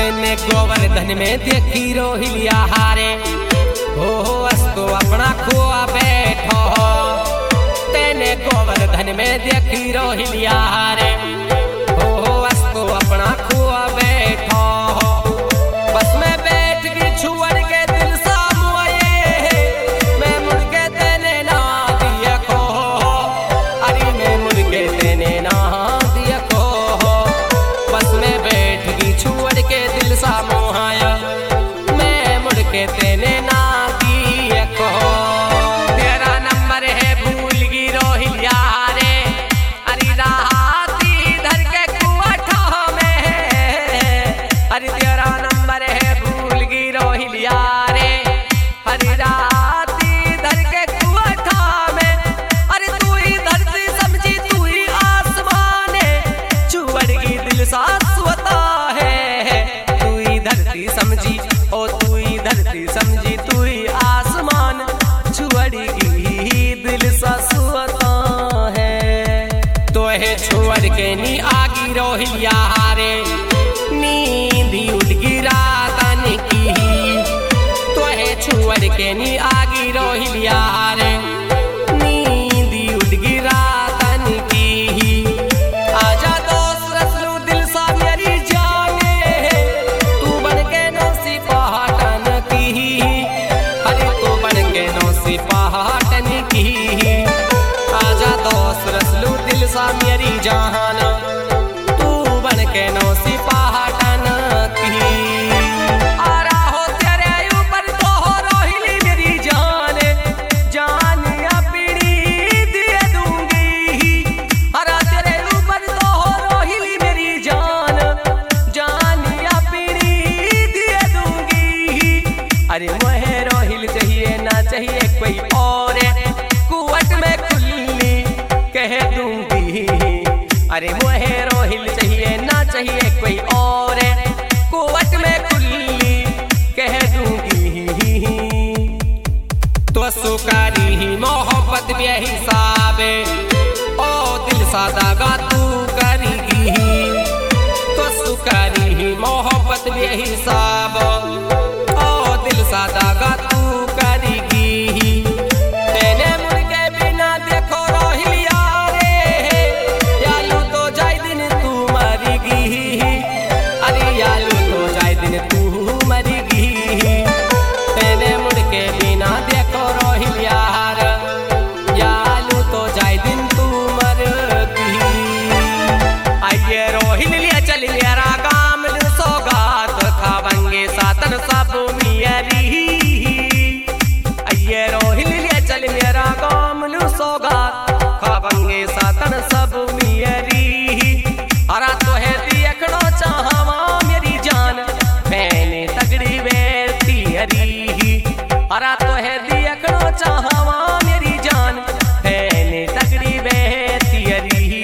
तेने गोवर्धन में देखी रोहिलिया हारे हो अस्तो अपना खोआ बैठो तेने गोवर्धन में देखी रोहिलिया हारे हो अस्तो अपना खोआ बैठो बस में बैठ के छुअर के दिल सा मुआए मैं मुड़ के तेने ना दिया को अरे मैं मुड़ के तेने ना दिया को बस में बैठ के छुअर के दिल सा मुआया मैं मुड़ के तेने ना दिया को तेरा नंबर है भूल गई रोहिलिया रे अरे राती धर के कुआठा में अरे तेरा नंबर है भूल गई रोहिलिया रे अरे राती धर के कुआठा में अरे तू ही धरती समझी तू ही आसमान छुअड़ की दिल शाश्वता है तू ही धरती समझी ओ तू ही धरती समझी तू ही आसमान छुअड़ की दिल शाश्वता है तो है छुअड़ के नी आगी रोहिलिया रे नींदी उड़ गिरा तन की तो है छुअड़ के नी आगी रोहिलिया रे नींदी उड़ गिरा तन की आजा दोस्त रसलू दिल सा मेरी जाने तू बन के नौसी पहाटन की अरे तू बन के नौसी पहाटन की आजा दोस्त रसलू दिल सा मेरी जान तू बन के नौसी पहाटन की आ रहा हो तेरे ऊपर तो हो रोहिली मेरी जान जान अपनी दे दूंगी अरे तेरे ऊपर तो हो रोहिली मेरी जान जान अपनी दे दूंगी अरे मुझे रोहिल चाहिए ना चाहिए कोई और कुवट में खुली कह दूंगी अरे मुझे रोहिल चाहिए ना चाहिए कोई और कुवट में खुली कह दूंगी तो सुकारी ही मोहब्बत में हिसाब ओ दिल सादा तू करेगी तो सुकारी ही मोहब्बत में हिसाब ओ दिल सादा तू करेगी तेने मुड़ के बिना देखो रोहिलिया रे यालू तो जाए दिन तू मरेगी अरे यालू तो जाए दिन तू मरेगी तेने मुड़ के बिना देखो रोहिलिया रे यालू तो जाए दिन तू मरेगी आइए रोहिलिया चल मेरा काम सौगात खावेंगे सातन सब मियरी आइए रोहिलिया चल मेरा काम सौगात खावेंगे सातन सब मियरी हरा तो है देखना चाहवा मेरी जान मैंने तगड़ी बेटी हरी हरा तो है देखना चाहवा मेरी जान मैंने तगड़ी बेटी हरी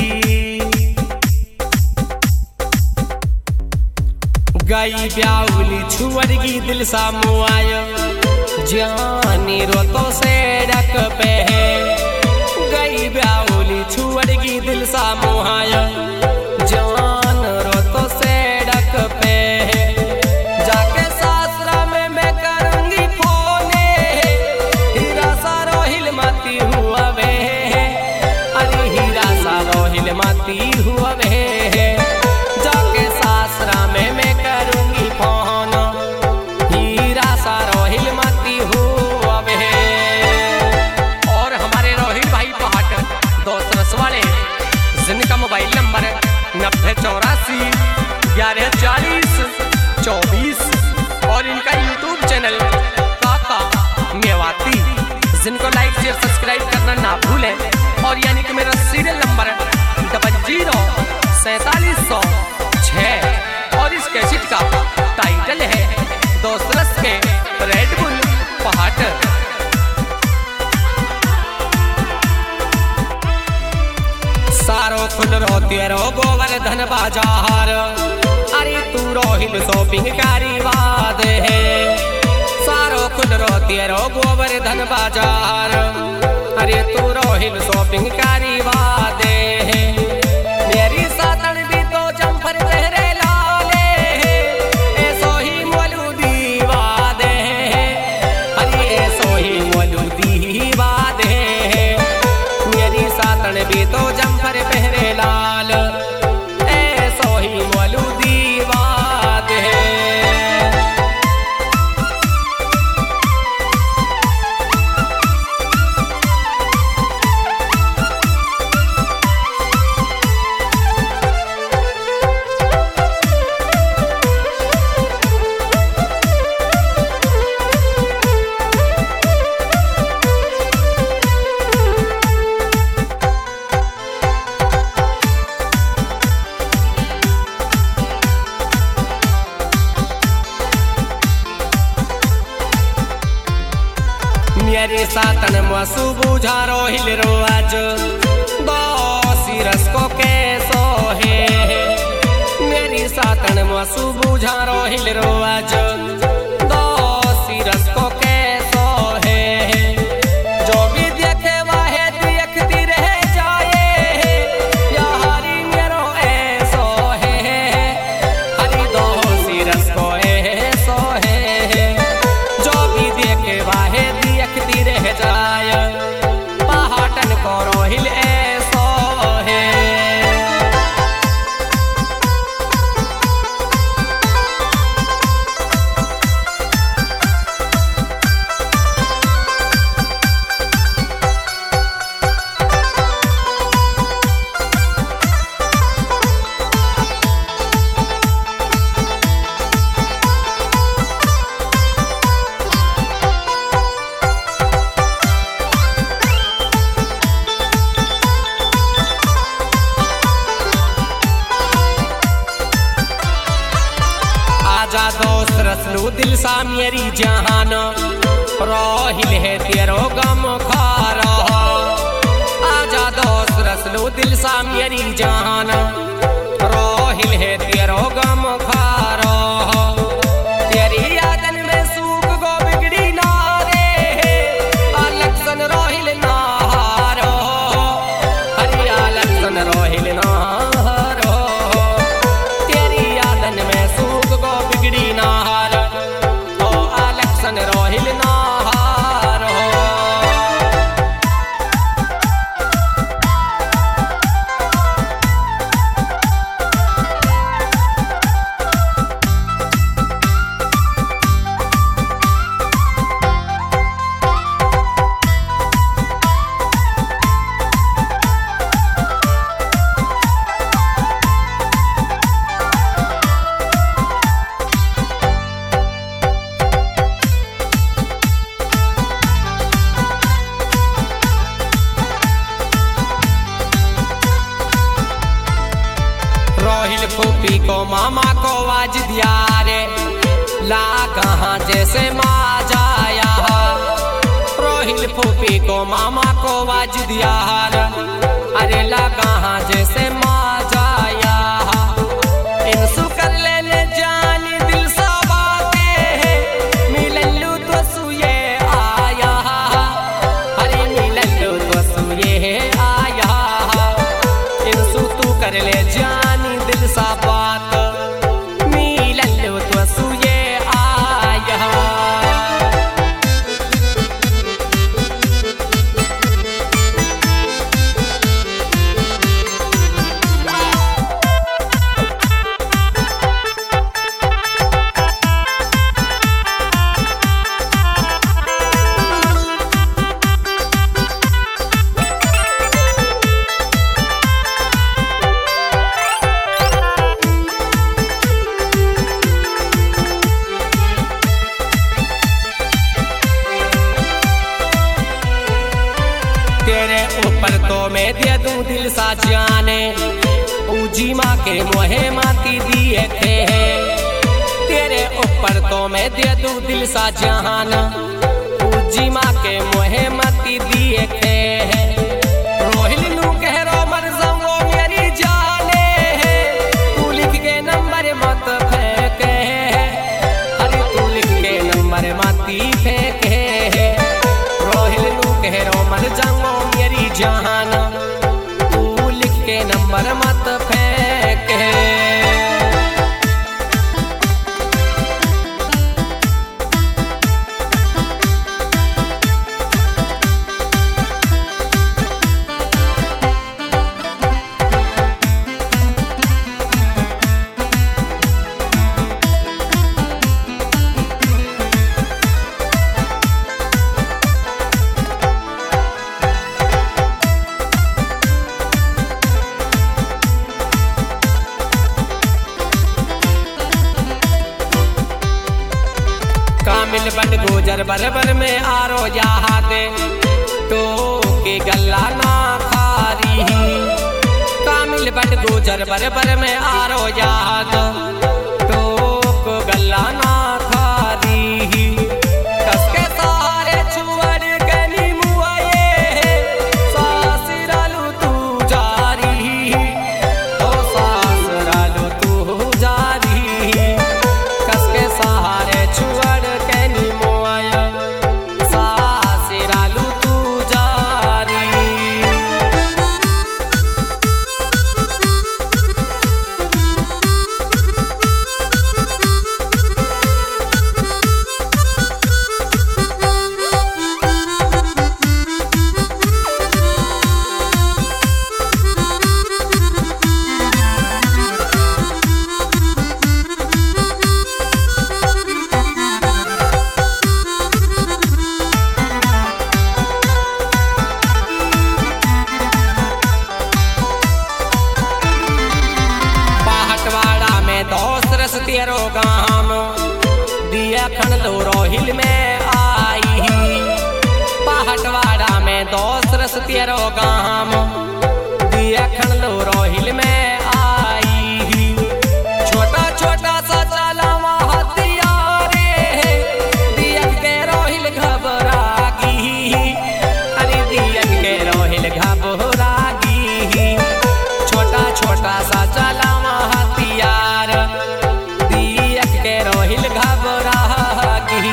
गई ब्याउली छुअड़गी दिल सा मुआय जानी रोतो से डक पे है गई ब्याउली छुअड़गी दिल सा मुआय जान रोतो से डक पे है जाके सासरा में मैं करूंगी फोने हीरा सा रोहिल माती हुआ वे अरे हीरा सा रोहिल माती हुआ वे जाके सासरा में मैं करूंगी फोन हीरा सा रोहिल माती हुआ वे और हमारे रोहिल भाई पहाट दोस्त रसवाड़े जिनका मोबाइल नंबर 9084114024 और इनका यूट्यूब चैनल काका मेवाती जिनको लाइक शेयर सब्सक्राइब करना ना भूलें और यानी कि मेरा सीरियल नंबर 004706 और इस कैसेट का टाइटल है दोस्त रस के रेड बुल पहाट सारो खुल रो तेरो गोवर्धन बाजार अरे तू रोहिल शॉपिंग कारी बात है सारो खुल रो तेरो गोवर्धन बाजार अरे तू रोहिल शॉपिंग कारी बात है मेरी सातन भी तो जम्फर तेरे लाले मेरी सातन मसू बुझा रोहिल रोज दो सिरस को कैसो है मेरी सातन मसू बुझा रोहिल रोज दो सिरस को कैसो है जो भी देखे वाहे देखती रह जाए या हरी मेरो ऐसो है हरी दो सिरस को ऐसो है जो भी देखे वाहे देखती रह जाए पहाटन को रोहिल ऐसो है। आजा दोस्त रसलू दिल सा मेरी जहान रोहिल है तेरो गम खारा आजा दोस्त रसलू दिल सा मेरी जहान रोहिल है तेरो गम खारा तेरी यादन में सूख गो बिगड़ी ना रे अलक्सन रोहिल ना हारो हरी अलक्सन रोहिल ना हारो तेरी यादन में सूख गो बिगड़ी ना हार ओ अलक्सन रोहिल ना हारो। रोहिल फूफी को मामा को आज दिया रे ला कहाँ जैसे माँ जाया रोहिल फूफी को मामा को आज दिया रे अरे ला कहाँ जैसे माँ जाया इनसु कर ले जान दिल सा बातें मिललू तो सुये आया अरे मिललू तो सुये आया इनसु तू कर ले जान दिल सा बात मिललू तो सुये आया। तेरे ऊपर तो मैं दे दूं दिल सा जाने ऊजी माँ के मोहे माती दिए थे तेरे ऊपर तो मैं दे दूं दिल सा जान ऊजी माँ के मोहे माती दिए थे रोहिल नू कह रो मर जाऊंगो मेरी जाने तू लिख के नंबर मत फेंके अरे तू लिख के नंबर माती फेंके रोहिल नू कह रो मर जाऊंगो मेरी जान तू लिख के नंबर मत फेंके। कामिल बट गुजर बरबर में आरो याद तो के गल्ला ना खारी कामिल बट गुजर बरबर में आरो याद तो को गल्ला ना खारी कसके सारे छुअर के रस तेरो गाम दिया खन लो रोहिल में आई पहाटवाड़ा में दोस्त रस तेरो गाम दिया खन लो रोहिल में आई छोटा छोटा सा चलावा हथियारे दिया के रोहिल घबरागी अरे दिया के रोहिल घबरागी छोटा छोटा सा चलावा हथियार दिया के रोहिल घबरागी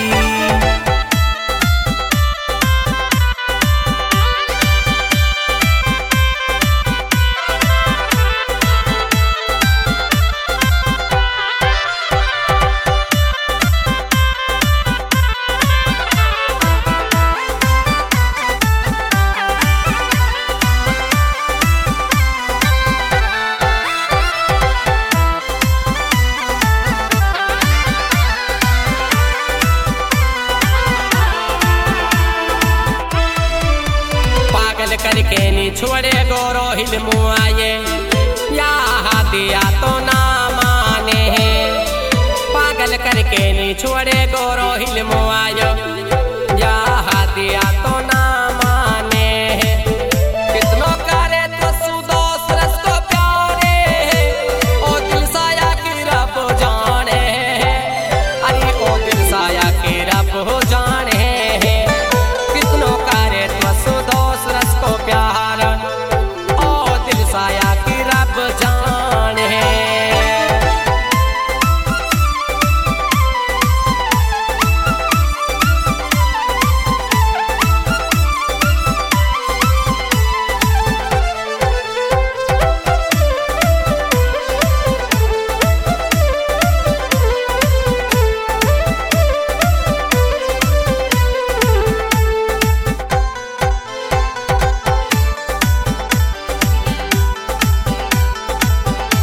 करके नी छोड़े गोरो हिल मुआये या दिया तो ना माने पागल करके नी छोड़े गोरो हिल मुआ